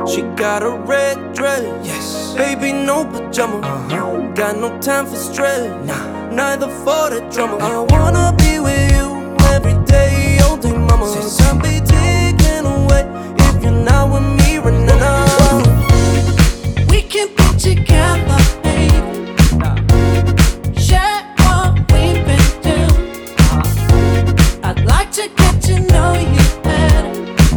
She got a red dress, yes. Baby, no pajama. Got no time for stress, nah. Neither for the drama. I wanna be with you every day, all day, mama. Can't be taken away if you're not with me right now. We can be together, baby. Share what we've been through. I'd like to get to know you better.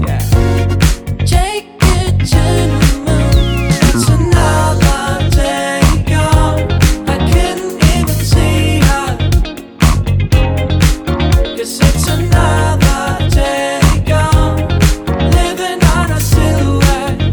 Take it to the moon. It's another day gone. I couldn't even see her. 'Cause it's another day gone. Living on a silhouette.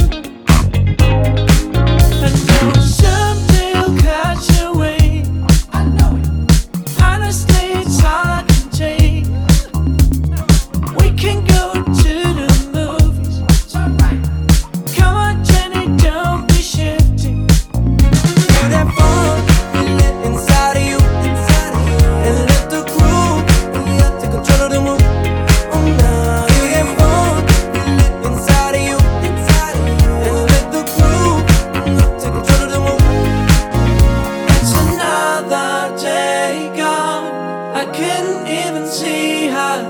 I know someday you'll catch your wave. I know it. Honestly, it's all I can take. We can go to the movies. It's alright. Come on, Jenny, don't be shifting. Feel that funk, feel it inside of you, and let the groove, take control of the move. Oh, now feel that funk, feel it inside of you, and let the groove, take control of the move. It's another day gone. I couldn't even see her.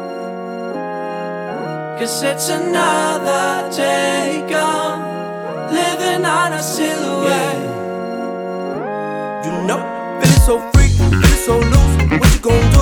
'Cause it's another day gone. Living on a silhouette. You know, feeling so free, feeling so loose. What you gon' do?